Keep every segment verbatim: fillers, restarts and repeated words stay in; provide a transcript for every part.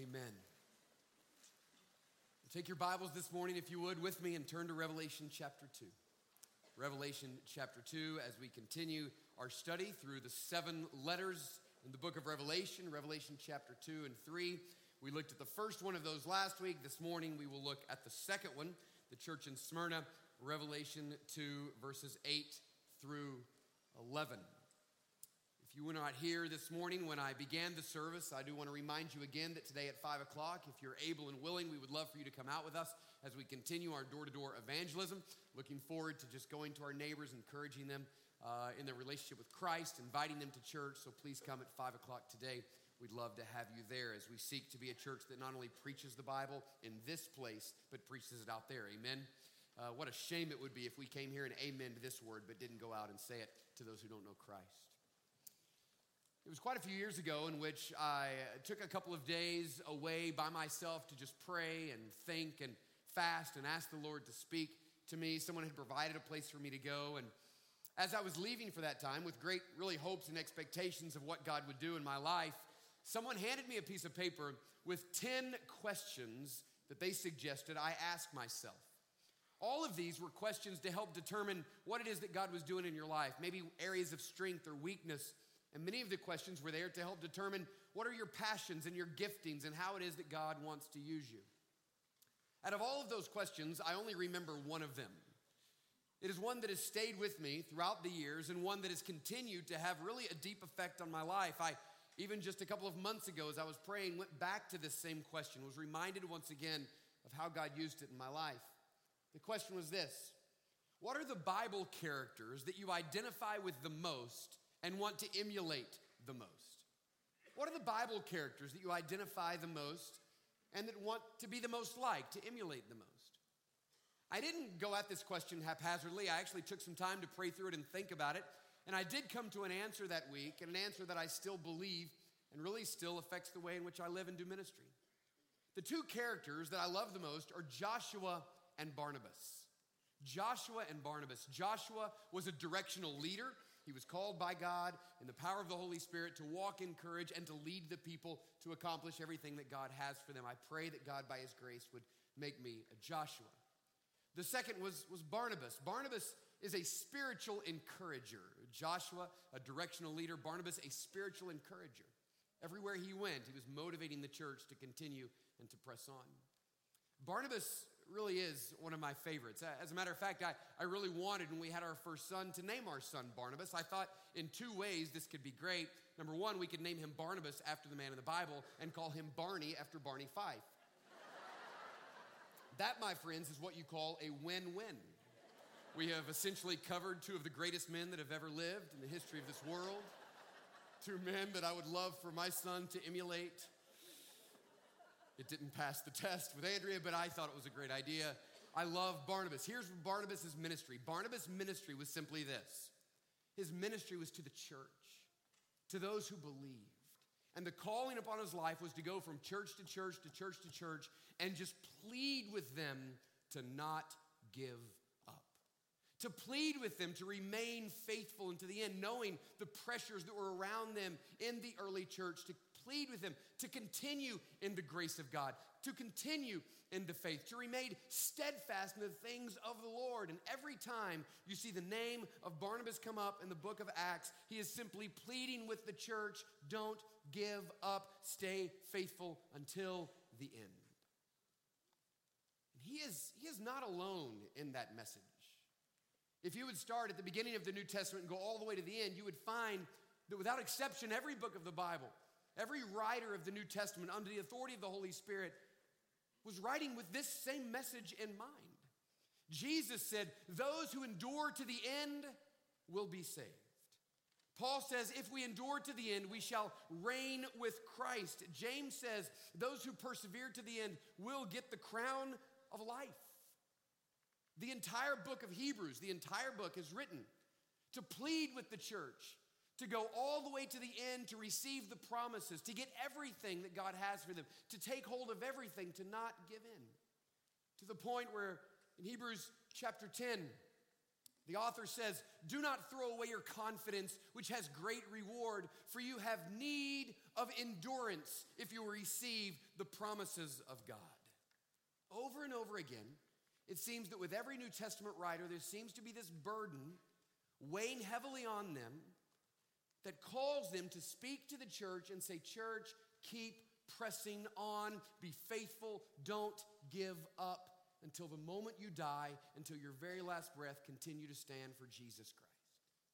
Amen. Take your Bibles this morning, if you would, with me and turn to Revelation chapter two. Revelation chapter two, as we continue our study through the seven letters in the book of Revelation, Revelation chapter two and three. We looked at the first one of those last week. This morning we will look at the second one, the church in Smyrna, Revelation two, verses eight through eleven. If you were not here this morning when I began the service, I do want to remind you again that today at five o'clock, if you're able and willing, we would love for you to come out with us as we continue our door-to-door evangelism. Looking forward to just going to our neighbors, encouraging them uh, in their relationship with Christ, inviting them to church. So please come at five o'clock today. We'd love to have you there as we seek to be a church that not only preaches the Bible in this place, but preaches it out there. Amen. Uh, what a shame it would be if we came here and amen to this word, but didn't go out and say it to those who don't know Christ. It was quite a few years ago in which I took a couple of days away by myself to just pray and think and fast and ask the Lord to speak to me. Someone had provided a place for me to go. And as I was leaving for that time with great really hopes and expectations of what God would do in my life, someone handed me a piece of paper with ten questions that they suggested I ask myself. All of these were questions to help determine what it is that God was doing in your life, maybe areas of strength or weakness. And many of the questions were there to help determine what are your passions and your giftings and how it is that God wants to use you. Out of all of those questions, I only remember one of them. It is one that has stayed with me throughout the years and one that has continued to have really a deep effect on my life. I, even just a couple of months ago, as I was praying, went back to this same question, was reminded once again of how God used it in my life. The question was this: what are the Bible characters that you identify with the most and want to emulate the most? What are the Bible characters that you identify the most and that want to be the most like, to emulate the most? I didn't go at this question haphazardly. I actually took some time to pray through it and think about it. And I did come to an answer that week, and an answer that I still believe and really still affects the way in which I live and do ministry. The two characters that I love the most are Joshua and Barnabas. Joshua and Barnabas. Joshua was a directional leader. He was called by God in the power of the Holy Spirit to walk in courage and to lead the people to accomplish everything that God has for them. I pray that God, by his grace, would make me a Joshua. The second was, was Barnabas. Barnabas is a spiritual encourager. Joshua, a directional leader. Barnabas, a spiritual encourager. Everywhere he went, he was motivating the church to continue and to press on. Barnabas really is one of my favorites. As a matter of fact, I, I really wanted, when we had our first son, to name our son Barnabas. I thought in two ways this could be great. Number one, we could name him Barnabas after the man in the Bible and call him Barney after Barney Fife. That, my friends, is what you call a win-win. We have essentially covered two of the greatest men that have ever lived in the history of this world. Two men that I would love for my son to emulate. It didn't pass the test with Andrea, but I thought it was a great idea. I love Barnabas. Here's Barnabas' ministry. Barnabas' ministry was simply this. His ministry was to the church, to those who believed. And the calling upon his life was to go from church to church to church to church and just plead with them to not give up. To plead with them to remain faithful unto the end, knowing the pressures that were around them in the early church, to plead with them to continue in the grace of God, to continue in the faith, to remain steadfast in the things of the Lord. And every time you see the name of Barnabas come up in the book of Acts, he is simply pleading with the church, don't give up, stay faithful until the end. And he is, he is not alone in that message. If you would start at the beginning of the New Testament and go all the way to the end, you would find that without exception, every book of the Bible, every writer of the New Testament under the authority of the Holy Spirit was writing with this same message in mind. Jesus said, those who endure to the end will be saved. Paul says, if we endure to the end, we shall reign with Christ. James says, those who persevere to the end will get the crown of life. The entire book of Hebrews, the entire book is written to plead with the church, to go all the way to the end, to receive the promises, to get everything that God has for them, to take hold of everything, to not give in. To the point where in Hebrews chapter ten, the author says, do not throw away your confidence, which has great reward, for you have need of endurance if you receive the promises of God. Over and over again, it seems that with every New Testament writer, there seems to be this burden weighing heavily on them that calls them to speak to the church and say, church, keep pressing on, be faithful, don't give up until the moment you die, until your very last breath, continue to stand for Jesus Christ.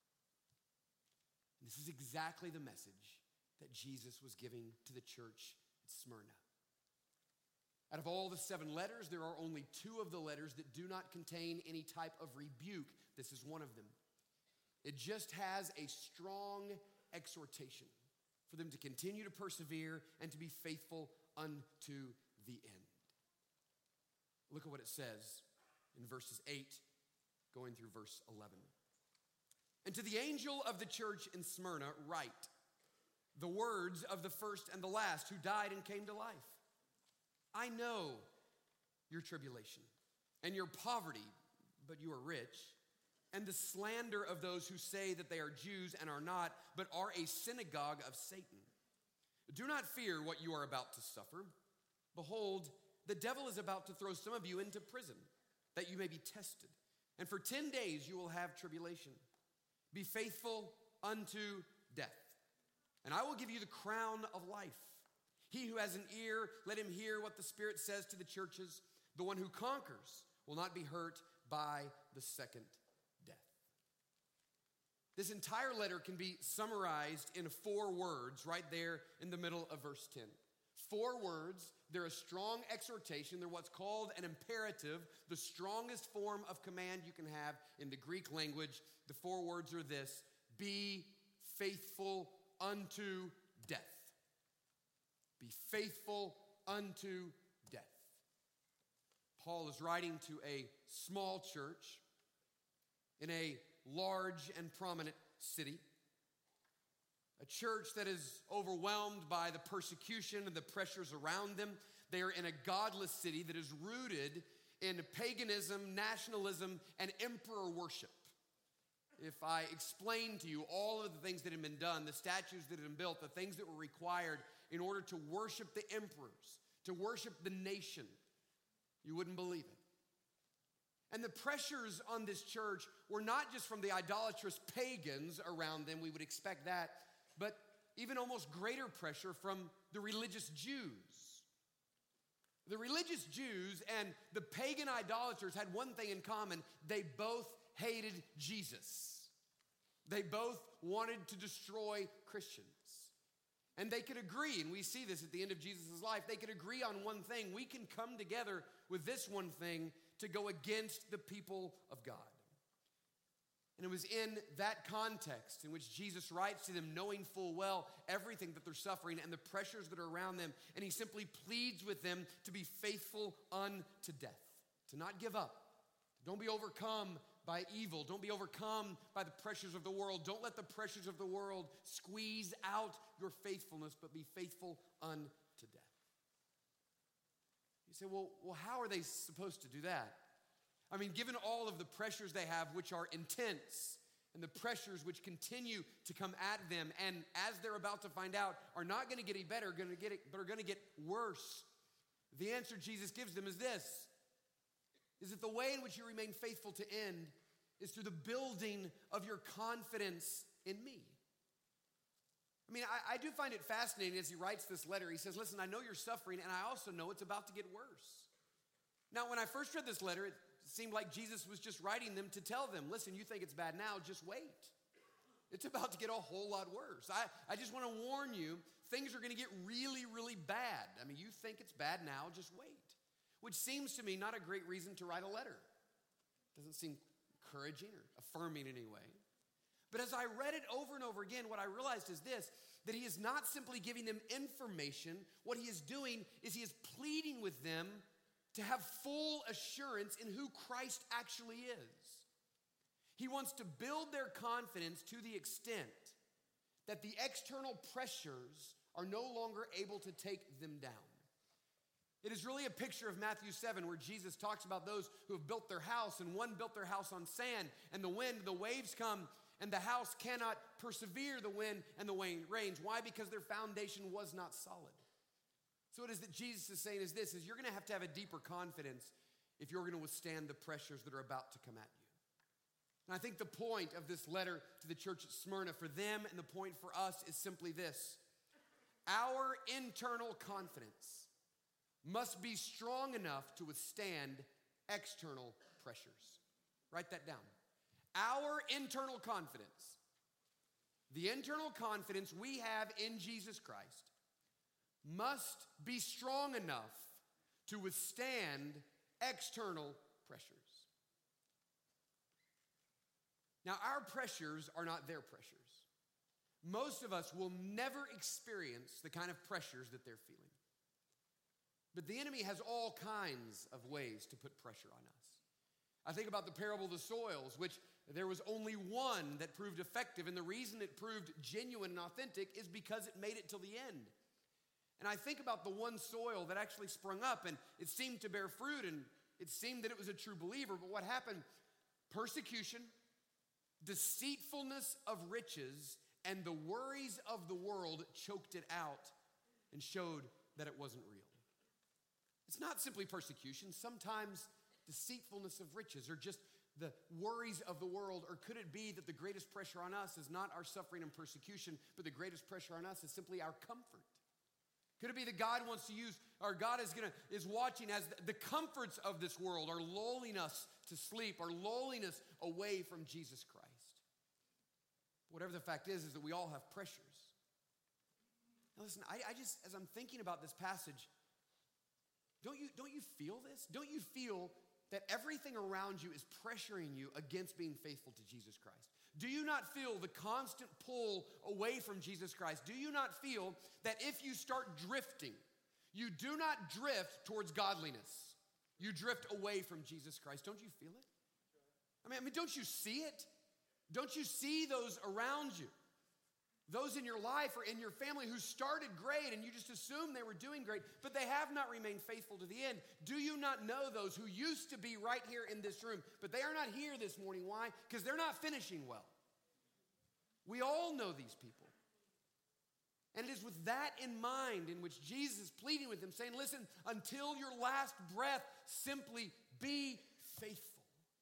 And this is exactly the message that Jesus was giving to the church at Smyrna. Out of all the seven letters, there are only two of the letters that do not contain any type of rebuke. This is one of them. It just has a strong exhortation for them to continue to persevere and to be faithful unto the end. Look at what it says in verses eight, going through verse eleven. And to the angel of the church in Smyrna write the words of the first and the last who died and came to life. I know your tribulation and your poverty, but you are rich, and the slander of those who say that they are Jews and are not, but are a synagogue of Satan. Do not fear what you are about to suffer. Behold, the devil is about to throw some of you into prison, that you may be tested. And for ten days you will have tribulation. Be faithful unto death, and I will give you the crown of life. He who has an ear, let him hear what the Spirit says to the churches. The one who conquers will not be hurt by the second death. This entire letter can be summarized in four words right there in the middle of verse ten. Four words. They're a strong exhortation. They're what's called an imperative, the strongest form of command you can have in the Greek language. The four words are this: be faithful unto death. Be faithful unto death. Paul is writing to a small church in a large and prominent city. A church that is overwhelmed by the persecution and the pressures around them. They are in a godless city that is rooted in paganism, nationalism, and emperor worship. If I explain to you all of the things that have been done, the statues that have been built, the things that were required in order to worship the emperors, to worship the nation, you wouldn't believe it. And the pressures on this church were not just from the idolatrous pagans around them, we would expect that, but even almost greater pressure from the religious Jews. The religious Jews and the pagan idolaters had one thing in common: they both hated Jesus. They both wanted to destroy Christians. And they could agree, and we see this at the end of Jesus' life, they could agree on one thing: we can come together with this one thing to go against the people of God. And it was in that context in which Jesus writes to them, knowing full well everything that they're suffering and the pressures that are around them, and he simply pleads with them to be faithful unto death, to not give up. Don't be overcome by evil. Don't be overcome by the pressures of the world. Don't let the pressures of the world squeeze out your faithfulness, but be faithful unto death. You say, well, well, how are they supposed to do that? I mean, given all of the pressures they have, which are intense, and the pressures which continue to come at them, and as they're about to find out, are not going to get any better, going to get it, but are going to get worse. The answer Jesus gives them is this: is that the way in which you remain faithful to end is through the building of your confidence in me. I mean, I, I do find it fascinating as he writes this letter. He says, listen, I know you're suffering, and I also know it's about to get worse. Now, when I first read this letter, it seemed like Jesus was just writing them to tell them, listen, you think it's bad now, just wait. It's about to get a whole lot worse. I, I just want to warn you, things are going to get really, really bad. I mean, you think it's bad now, just wait. Which seems to me not a great reason to write a letter. Doesn't seem encouraging or affirming in any way. But as I read it over and over again, what I realized is this: that he is not simply giving them information. What he is doing is he is pleading with them to have full assurance in who Christ actually is. He wants to build their confidence to the extent that the external pressures are no longer able to take them down. It is really a picture of Matthew seven, where Jesus talks about those who have built their house, and one built their house on sand, and the wind, the waves come, and the house cannot persevere the wind and the rains. Why? Because their foundation was not solid. So what it is that Jesus is saying is this, is you're going to have to have a deeper confidence if you're going to withstand the pressures that are about to come at you. And I think the point of this letter to the church at Smyrna for them and the point for us is simply this. Our internal confidence must be strong enough to withstand external pressures. Write that down. Our internal confidence, the internal confidence we have in Jesus Christ, must be strong enough to withstand external pressures. Now, our pressures are not their pressures. Most of us will never experience the kind of pressures that they're feeling. But the enemy has all kinds of ways to put pressure on us. I think about the parable of the soils, which there was only one that proved effective, and the reason it proved genuine and authentic is because it made it till the end. And I think about the one soil that actually sprung up, and it seemed to bear fruit, and it seemed that it was a true believer, but what happened? Persecution, deceitfulness of riches, and the worries of the world choked it out and showed that it wasn't real. It's not simply persecution. Sometimes deceitfulness of riches or just the worries of the world, or could it be that the greatest pressure on us is not our suffering and persecution, but the greatest pressure on us is simply our comfort? Could it be that God wants to use, or God is gonna is watching as the comforts of this world are lulling us to sleep, are lulling us away from Jesus Christ? Whatever the fact is, is that we all have pressures. Now listen, I, I just, as I'm thinking about this passage, don't you, don't you feel this? Don't you feel that everything around you is pressuring you against being faithful to Jesus Christ? Do you not feel the constant pull away from Jesus Christ? Do you not feel that if you start drifting, you do not drift towards godliness? You drift away from Jesus Christ. Don't you feel it? I mean, I mean, don't you see it? Don't you see those around you? Those in your life or in your family who started great and you just assumed they were doing great, but they have not remained faithful to the end. Do you not know those who used to be right here in this room, but they are not here this morning? Why? Because they're not finishing well. We all know these people. And it is with that in mind in which Jesus is pleading with them, saying, listen, until your last breath, simply be faithful.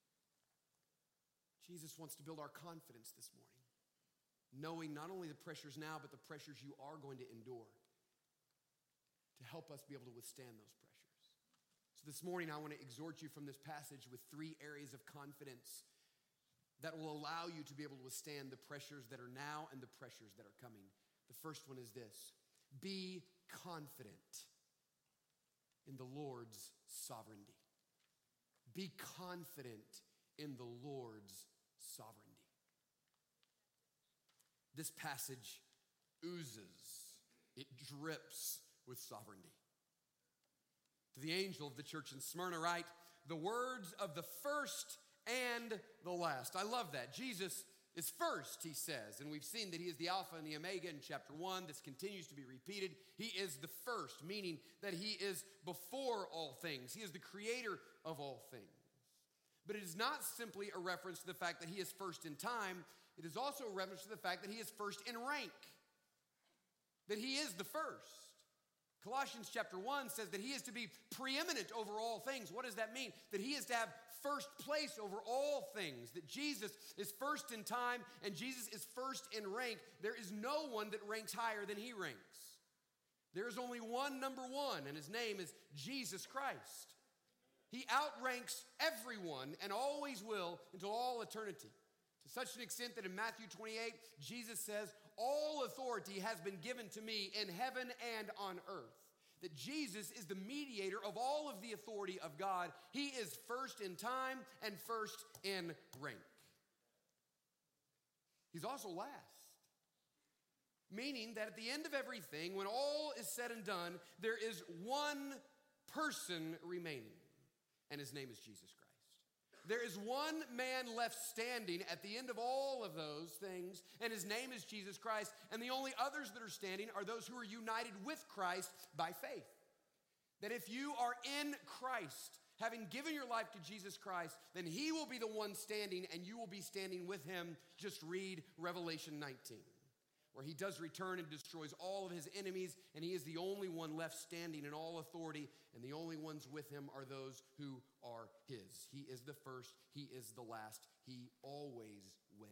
Jesus wants to build our confidence this morning, knowing not only the pressures now, but the pressures you are going to endure to help us be able to withstand those pressures. So this morning, I want to exhort you from this passage with three areas of confidence that will allow you to be able to withstand the pressures that are now and the pressures that are coming. The first one is this: be confident in the Lord's sovereignty. Be confident in the Lord's sovereignty. This passage oozes, it drips with sovereignty. To the angel of the church in Smyrna write, the words of the first and the last. I love that. Jesus is first, he says, and we've seen that he is the Alpha and the Omega in chapter one. This continues to be repeated. He is the first, meaning that he is before all things. He is the creator of all things. But it is not simply a reference to the fact that he is first in time. It is also a reference to the fact that he is first in rank, that he is the first. Colossians chapter one says that he is to be preeminent over all things. What does that mean? That he is to have first place over all things, that Jesus is first in time and Jesus is first in rank. There is no one that ranks higher than he ranks. There is only one number one, and his name is Jesus Christ. He outranks everyone and always will until all eternity. To such an extent that in Matthew twenty-eight, Jesus says, all authority has been given to me in heaven and on earth. That Jesus is the mediator of all of the authority of God. He is first in time and first in rank. He's also last. Meaning that at the end of everything, when all is said and done, there is one person remaining. And his name is Jesus Christ. There is one man left standing at the end of all of those things, and his name is Jesus Christ. And the only others that are standing are those who are united with Christ by faith. That if you are in Christ, having given your life to Jesus Christ, then he will be the one standing and you will be standing with him. Just read Revelation nineteen, where he does return and destroys all of his enemies, and he is the only one left standing in all authority, and the only ones with him are those who are his. He is the first, he is the last, he always wins.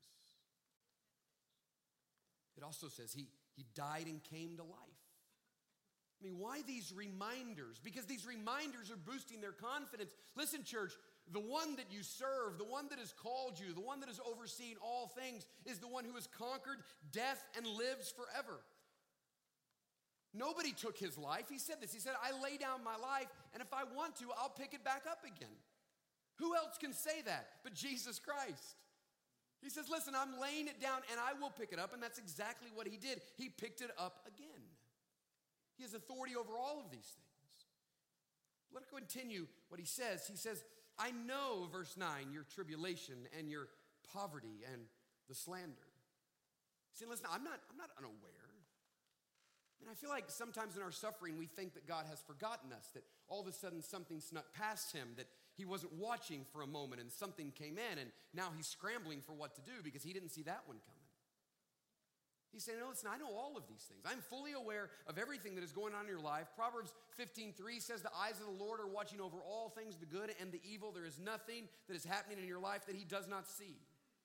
It also says he, he died and came to life. I mean, why these reminders? Because these reminders are boosting their confidence. Listen, church, the one that you serve, the one that has called you, the one that has overseen all things is the one who has conquered death and lives forever. Nobody took his life. He said this. He said, I lay down my life, and if I want to, I'll pick it back up again. Who else can say that but Jesus Christ? He says, listen, I'm laying it down, and I will pick it up, and that's exactly what he did. He picked it up again. He has authority over all of these things. Let's continue what he says. He says, I know, verse nine, your tribulation and your poverty and the slander. See, listen, I'm not, I'm not unaware. And I feel like sometimes in our suffering, we think that God has forgotten us, that all of a sudden something snuck past him, that he wasn't watching for a moment and something came in, and now he's scrambling for what to do because he didn't see that one coming. He's saying, no, listen, I know all of these things. I'm fully aware of everything that is going on in your life. Proverbs fifteen three says, the eyes of the Lord are watching over all things, the good and the evil. There is nothing that is happening in your life that he does not see.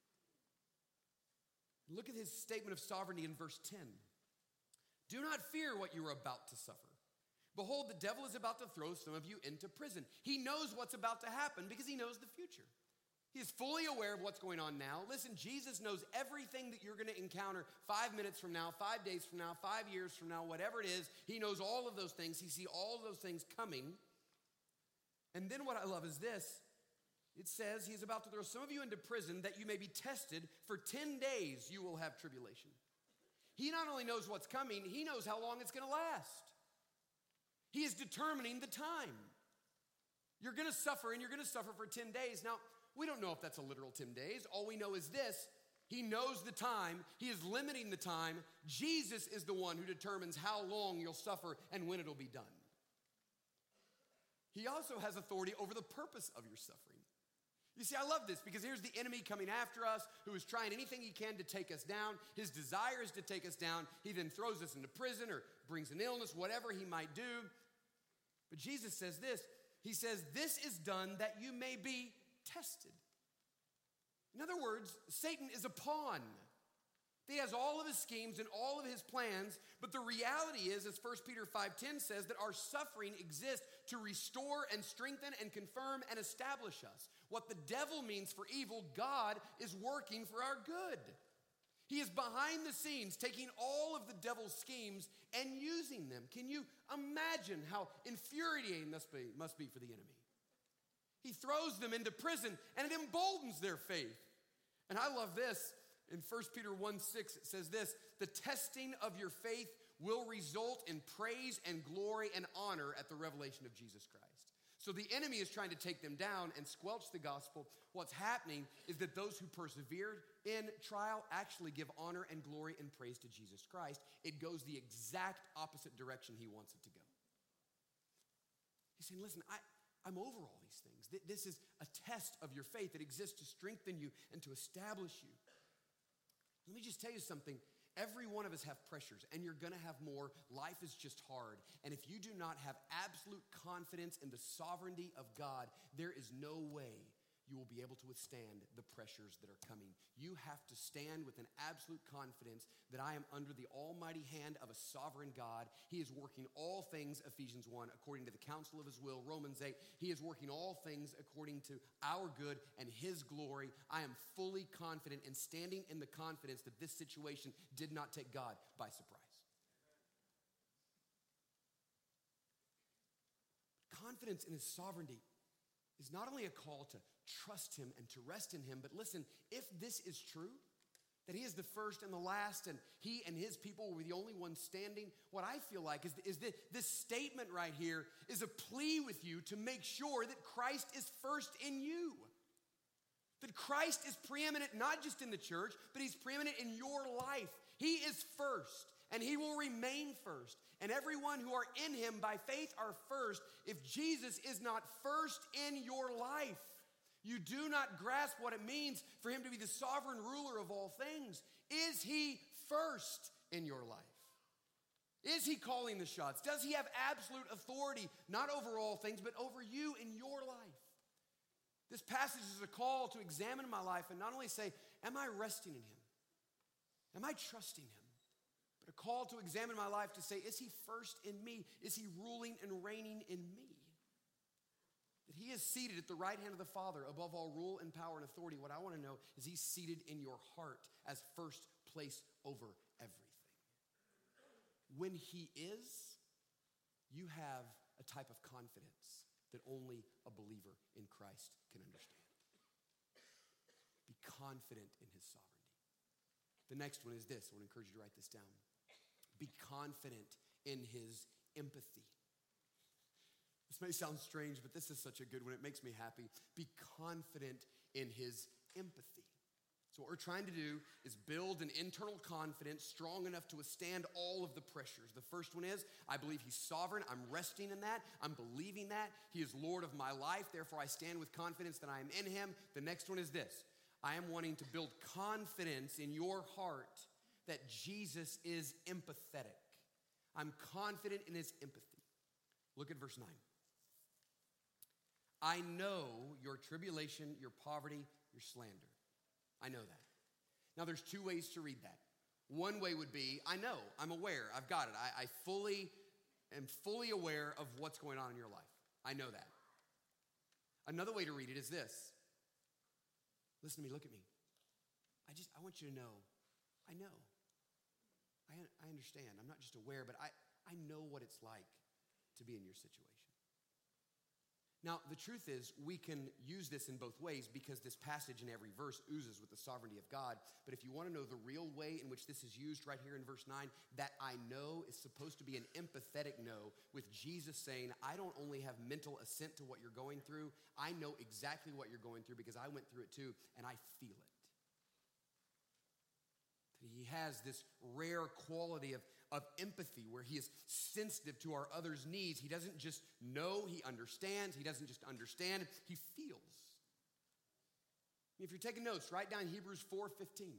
Look at his statement of sovereignty in verse ten. Do not fear what you are about to suffer. Behold, the devil is about to throw some of you into prison. He knows what's about to happen because he knows the future. He is fully aware of what's going on now. Listen, Jesus knows everything that you're going to encounter five minutes from now, five days from now, five years from now, whatever it is. He knows all of those things. He sees all of those things coming. And then what I love is this. It says he's about to throw some of you into prison that you may be tested. For ten days you will have tribulation. He not only knows what's coming, he knows how long it's going to last. He is determining the time. You're going to suffer, and you're going to suffer for ten days. Now, we don't know if that's a literal ten days. All we know is this. He knows the time. He is limiting the time. Jesus is the one who determines how long you'll suffer and when it'll be done. He also has authority over the purpose of your suffering. You see, I love this because here's the enemy coming after us who is trying anything he can to take us down. His desire is to take us down. He then throws us into prison or brings an illness, whatever he might do. But Jesus says this. He says, this is done that you may be tested. In other words, Satan is a pawn. He has all of his schemes and all of his plans, but the reality is, as First Peter five ten says, that our suffering exists to restore and strengthen and confirm and establish us. What the devil means for evil, God is working for our good. He is behind the scenes taking all of the devil's schemes and using them. Can you imagine how infuriating this be, must be for the enemy? He throws them into prison and it emboldens their faith. And I love this. In First Peter one six, it says this, the testing of your faith will result in praise and glory and honor at the revelation of Jesus Christ. So the enemy is trying to take them down and squelch the gospel. What's happening is that those who persevered in trial actually give honor and glory and praise to Jesus Christ. It goes the exact opposite direction he wants it to go. He's saying, listen, I, I'm over all these things. This is a test of your faith that exists to strengthen you and to establish you. Let me just tell you something. Every one of us have pressures, and you're going to have more. Life is just hard. And if you do not have absolute confidence in the sovereignty of God, there is no way you will be able to withstand the pressures that are coming. You have to stand with an absolute confidence that I am under the almighty hand of a sovereign God. He is working all things, Ephesians one, according to the counsel of his will, Romans eight. He is working all things according to our good and his glory. I am fully confident and standing in the confidence that this situation did not take God by surprise. Confidence in his sovereignty is not only a call to trust him and to rest in him, but listen, if this is true, that he is the first and the last, and he and his people were the only ones standing, what I feel like is, is that this statement right here is a plea with you to make sure that Christ is first in you. That Christ is preeminent not just in the church, but he's preeminent in your life. He is first. and he will remain first. And everyone who are in him by faith are first. If Jesus is not first in your life, you do not grasp what it means for him to be the sovereign ruler of all things. Is he first in your life? Is he calling the shots? Does he have absolute authority, not over all things, but over you in your life? This passage is a call to examine my life and not only say, am I resting in him? Am I trusting him? But a call to examine my life to say, is he first in me? Is he ruling and reigning in me? That he is seated at the right hand of the Father above all rule and power and authority. What I want to know is he's seated in your heart as first place over everything. When he is, you have a type of confidence that only a believer in Christ can understand. Be confident in his sovereignty. The next one is this. I want to encourage you to write this down. Be confident in his empathy. This may sound strange, but this is such a good one. It makes me happy. Be confident in his empathy. So what we're trying to do is build an internal confidence strong enough to withstand all of the pressures. The first one is, I believe he's sovereign. I'm resting in that. I'm believing that. He is Lord of my life. Therefore, I stand with confidence that I am in him. The next one is this. I am wanting to build confidence in your heart that Jesus is empathetic. I'm confident in his empathy. Look at verse nine. I know your tribulation, your poverty, your slander. I know that. Now, there's two ways to read that. One way would be, I know, I'm aware, I've got it. I, I fully am fully aware of what's going on in your life. I know that. Another way to read it is this. Listen to me, look at me. I just, I want you to know, I know. I, I understand. I'm not just aware, but I, I know what it's like to be in your situation. Now, the truth is, we can use this in both ways because this passage in every verse oozes with the sovereignty of God. But if you want to know the real way in which this is used right here in verse nine, that I know is supposed to be an empathetic no, with Jesus saying, I don't only have mental assent to what you're going through, I know exactly what you're going through because I went through it too, and I feel it. He has this rare quality of, of empathy where he is sensitive to our other's needs. He doesn't just know, he understands. He doesn't just understand, he feels. If you're taking notes, write down Hebrews four fifteen.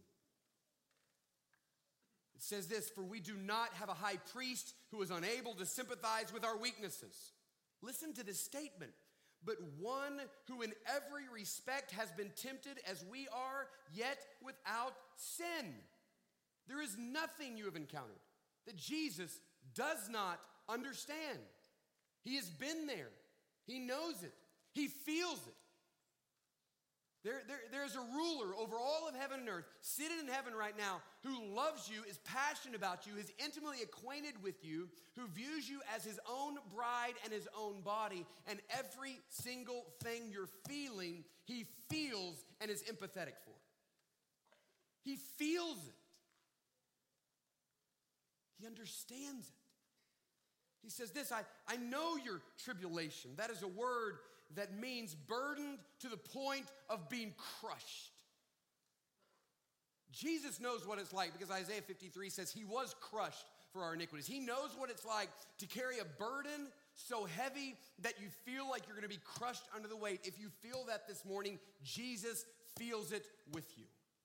It says this, for we do not have a high priest who is unable to sympathize with our weaknesses. Listen to this statement. But one who in every respect has been tempted as we are, yet without sin. There is nothing you have encountered that Jesus does not understand. He has been there. He knows it. He feels it. There, there, there's a ruler over all of heaven and earth, seated in heaven right now, who loves you, is passionate about you, is intimately acquainted with you, who views you as his own bride and his own body, and every single thing you're feeling, he feels and is empathetic for. He feels it. He understands it. He says this, I, I know your tribulation. That is a word that means burdened to the point of being crushed. Jesus knows what it's like because Isaiah fifty-three says he was crushed for our iniquities. He knows what it's like to carry a burden so heavy that you feel like you're going to be crushed under the weight. If you feel that this morning, Jesus feels it with you.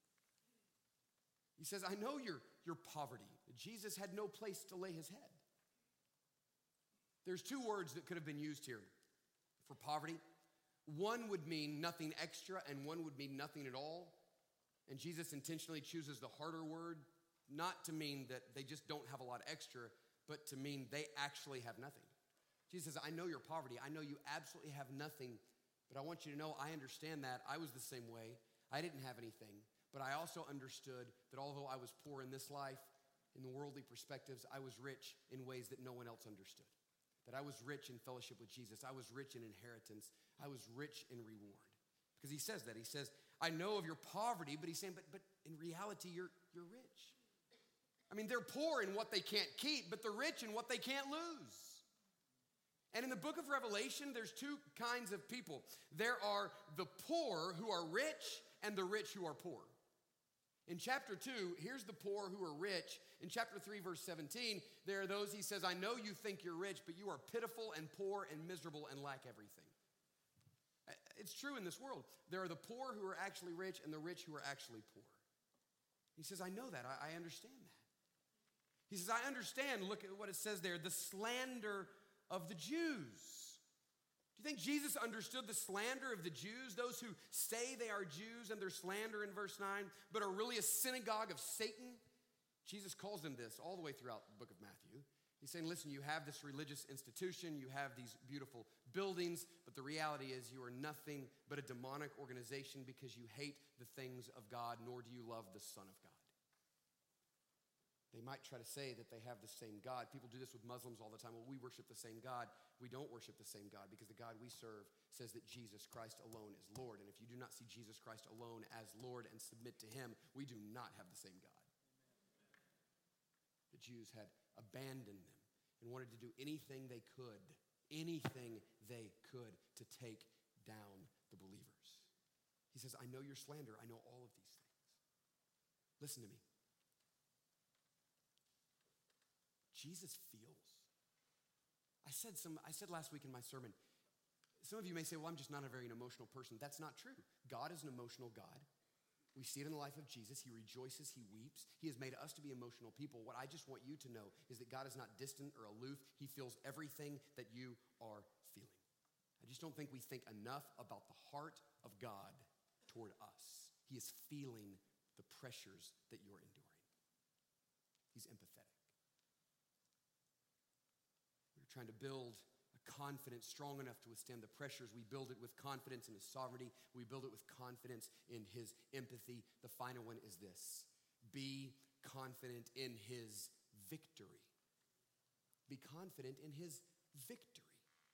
He says, I know your, your poverty. Jesus had no place to lay his head. There's two words that could have been used here for poverty. One would mean nothing extra, and one would mean nothing at all. And Jesus intentionally chooses the harder word, not to mean that they just don't have a lot extra, but to mean they actually have nothing. Jesus says, I know your poverty. I know you absolutely have nothing, but I want you to know I understand that. I was the same way. I didn't have anything, but I also understood that although I was poor in this life, in the worldly perspectives, I was rich in ways that no one else understood. That I was rich in fellowship with Jesus. I was rich in inheritance. I was rich in reward. Because he says that. He says, I know of your poverty, but he's saying, but, but in reality, you're, you're rich. I mean, they're poor in what they can't keep, but they're rich in what they can't lose. And in the book of Revelation, there's two kinds of people. There are the poor who are rich and the rich who are poor. In chapter two, here's the poor who are rich. In chapter three, verse seventeen, there are those, he says, I know you think you're rich, but you are pitiful and poor and miserable and lack everything. It's true in this world. There are the poor who are actually rich and the rich who are actually poor. He says, I know that. I, I understand that. He says, I understand. Look at what it says there, the slander of the Jews. Do you think Jesus understood the slander of the Jews, those who say they are Jews and their slander in verse nine, but are really a synagogue of Satan? Jesus calls them this all the way throughout the book of Matthew. He's saying, listen, you have this religious institution, you have these beautiful buildings, but the reality is you are nothing but a demonic organization because you hate the things of God, nor do you love the Son of God. They might try to say that they have the same God. People do this with Muslims all the time. Well, we worship the same God. We don't worship the same God because the God we serve says that Jesus Christ alone is Lord. And if you do not see Jesus Christ alone as Lord and submit to him, we do not have the same God. The Jews had abandoned them and wanted to do anything they could, anything they could to take down the believers. He says, I know your slander. I know all of these things. Listen to me. Jesus feels. I said some. I said last week in my sermon, some of you may say, well, I'm just not a very emotional person. That's not true. God is an emotional God. We see it in the life of Jesus. He rejoices, he weeps. He has made us to be emotional people. What I just want you to know is that God is not distant or aloof. He feels everything that you are feeling. I just don't think we think enough about the heart of God toward us. He is feeling the pressures that you're enduring. He's empathetic. We're trying to build confidence strong enough to withstand the pressures. We build it with confidence in his sovereignty. We build it with confidence in his empathy. The final one is this: be confident in his victory. Be confident in his victory.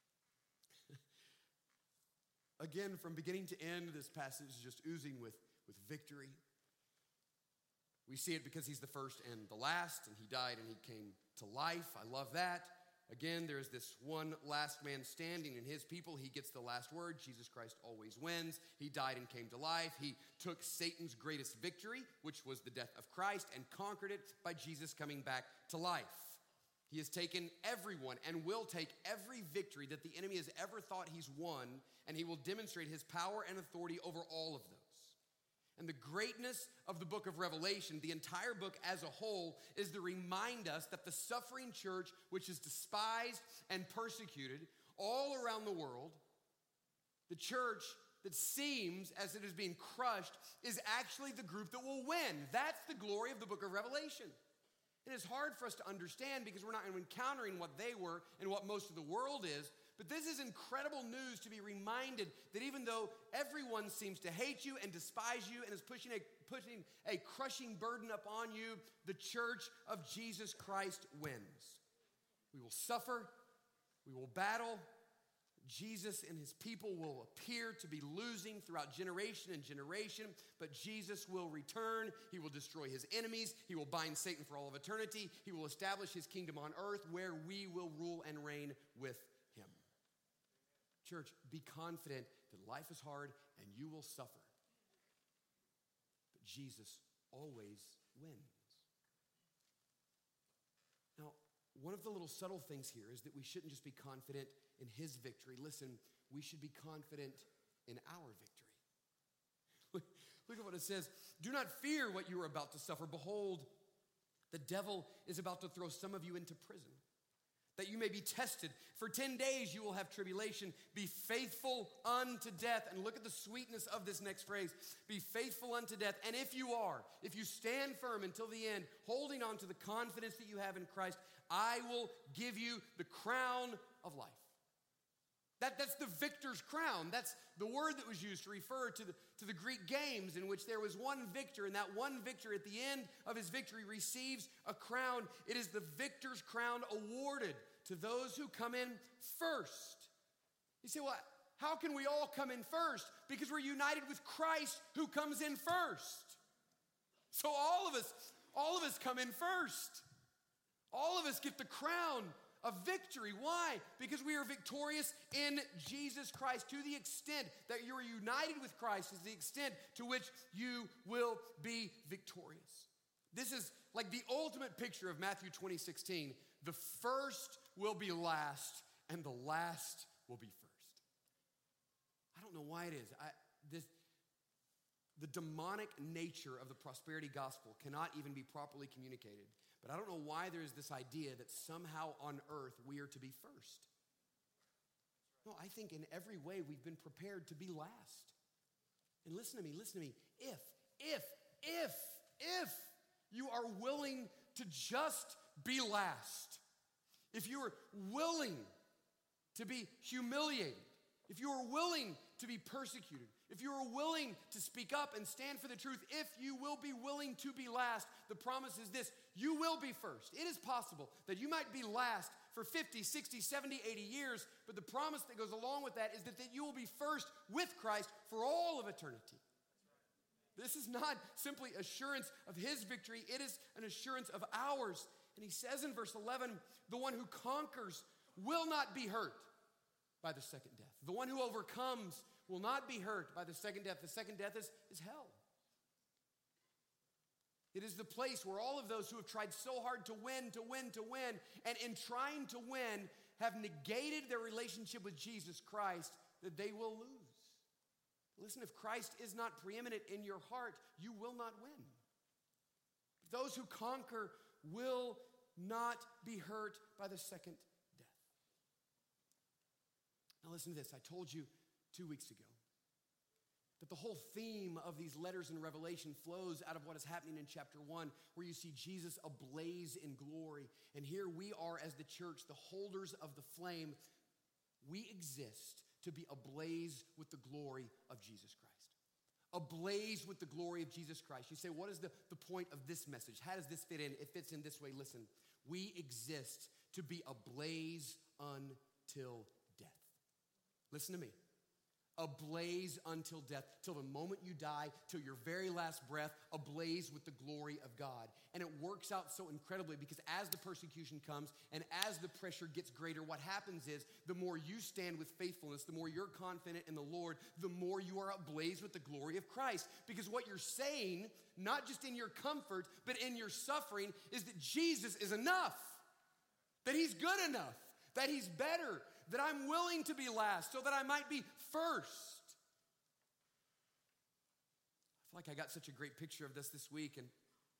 Again, from beginning to end, this passage is just oozing with, with victory. We see it because he's the first and the last, and he died and he came to life. I love that. Again, there's this one last man standing in his people. He gets the last word. Jesus Christ always wins. He died and came to life. He took Satan's greatest victory, which was the death of Christ, and conquered it by Jesus coming back to life. He has taken everyone and will take every victory that the enemy has ever thought he's won, and he will demonstrate his power and authority over all of those. And the greatness of the book of Revelation, the entire book as a whole, is to remind us that the suffering church, which is despised and persecuted all around the world, the church that seems as it is being crushed, is actually the group that will win. That's the glory of the book of Revelation. It is hard for us to understand because we're not encountering what they were and what most of the world is. But this is incredible news to be reminded that even though everyone seems to hate you and despise you and is pushing a, pushing a crushing burden upon you, the church of Jesus Christ wins. We will suffer. We will battle. Jesus and his people will appear to be losing throughout generation and generation, but Jesus will return. He will destroy his enemies. He will bind Satan for all of eternity. He will establish his kingdom on earth where we will rule and reign with him. Church, be confident that life is hard and you will suffer. But Jesus always wins. Now, one of the little subtle things here is that we shouldn't just be confident in his victory. Listen, we should be confident in our victory. Look, look at what it says. Do not fear what you are about to suffer. Behold, the devil is about to throw some of you into prison, that you may be tested. For ten days you will have tribulation. Be faithful unto death. And look at the sweetness of this next phrase. Be faithful unto death. And if you are, if you stand firm until the end, holding on to the confidence that you have in Christ, I will give you the crown of life. That, that's the victor's crown. That's the word that was used to refer to the, to the Greek games in which there was one victor, and that one victor at the end of his victory receives a crown. It is the victor's crown awarded to those who come in first. You say, well, how can we all come in first? Because we're united with Christ who comes in first. So all of us, all of us come in first. All of us get the crown of victory. Why? Because we are victorious in Jesus Christ. To the extent that you are united with Christ is the extent to which you will be victorious. This is like the ultimate picture of Matthew twenty sixteen. The first will be last, and the last will be first. I don't know why it is. I, this, the demonic nature of the prosperity gospel cannot even be properly communicated. But I don't know why there is this idea that somehow on earth we are to be first. No, I think in every way we've been prepared to be last. And listen to me, listen to me. If, if, if, if you are willing to just be last, if you are willing to be humiliated, if you are willing to be persecuted, if you are willing to speak up and stand for the truth, if you will be willing to be last, the promise is this: you will be first. It is possible that you might be last for fifty, sixty, seventy, eighty years, but the promise that goes along with that is that, that you will be first with Christ for all of eternity. This is not simply assurance of his victory, it is an assurance of ours. And he says in verse eleven, the one who conquers will not be hurt by the second death. The one who overcomes will not be hurt by the second death. The second death is, is hell. It is the place where all of those who have tried so hard to win, to win, to win, and in trying to win have negated their relationship with Jesus Christ, that they will lose. Listen, if Christ is not preeminent in your heart, you will not win. Those who conquer will not be hurt by the second death. Now listen to this. I told you two weeks ago that the whole theme of these letters in Revelation flows out of what is happening in chapter one, where you see Jesus ablaze in glory. And here we are as the church, the holders of the flame. We exist to be ablaze with the glory of Jesus Christ. Ablaze with the glory of Jesus Christ. You say, what is the, the point of this message? How does this fit in? It fits in this way. Listen, we exist to be ablaze until death. Listen to me. Ablaze until death, till the moment you die, till your very last breath, ablaze with the glory of God. And it works out so incredibly because as the persecution comes and as the pressure gets greater, what happens is the more you stand with faithfulness, the more you're confident in the Lord, the more you are ablaze with the glory of Christ. Because what you're saying, not just in your comfort, but in your suffering, is that Jesus is enough, that he's good enough, that he's better, that I'm willing to be last so that I might be first. I feel like I got such a great picture of this this week, and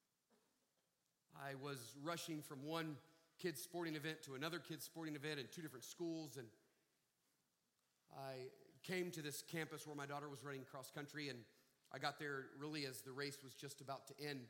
I was rushing from one kid's sporting event to another kid's sporting event in two different schools, and I came to this campus where my daughter was running cross country, and I got there really as the race was just about to end.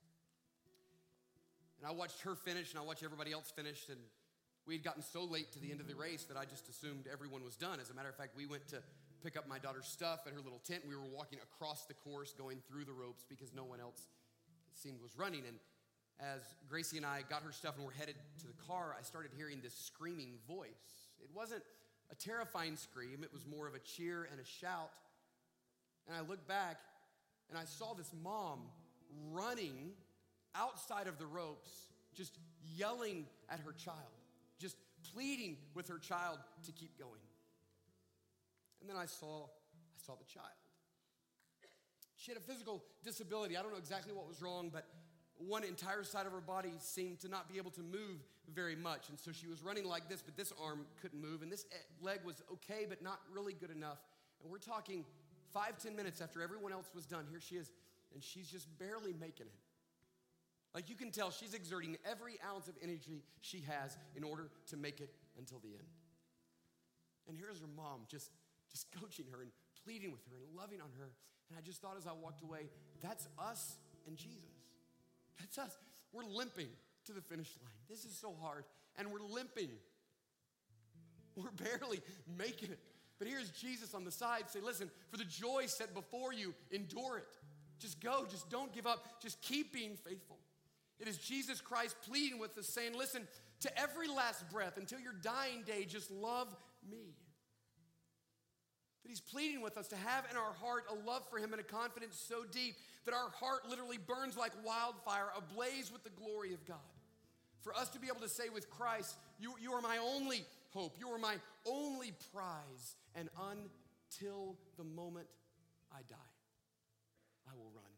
And I watched her finish, and I watched everybody else finish, and we had gotten so late to the end of the race that I just assumed everyone was done. As a matter of fact, we went to pick up my daughter's stuff at her little tent. We were walking across the course, going through the ropes because no one else, it seemed, was running. And as Gracie and I got her stuff and were headed to the car, I started hearing this screaming voice. It wasn't a terrifying scream. It was more of a cheer and a shout. And I looked back, and I saw this mom running outside of the ropes, just yelling at her child, just pleading with her child to keep going. And then I saw, I saw the child. She had a physical disability. I don't know exactly what was wrong, but one entire side of her body seemed to not be able to move very much. And so she was running like this, but this arm couldn't move, and this leg was okay, but not really good enough. And we're talking five, ten minutes after everyone else was done. Here she is, and she's just barely making it. Like you can tell, she's exerting every ounce of energy she has in order to make it until the end. And here's her mom just, just coaching her and pleading with her and loving on her. And I just thought as I walked away, that's us and Jesus. That's us. We're limping to the finish line. This is so hard. And we're limping. We're barely making it. But here's Jesus on the side say, listen, for the joy set before you, endure it. Just go. Just don't give up. Just keep being faithful. It is Jesus Christ pleading with us, saying, listen, to every last breath, until your dying day, just love me. That he's pleading with us to have in our heart a love for him and a confidence so deep that our heart literally burns like wildfire, ablaze with the glory of God. For us to be able to say with Christ, you, you are my only hope. You are my only prize. And until the moment I die, I will run.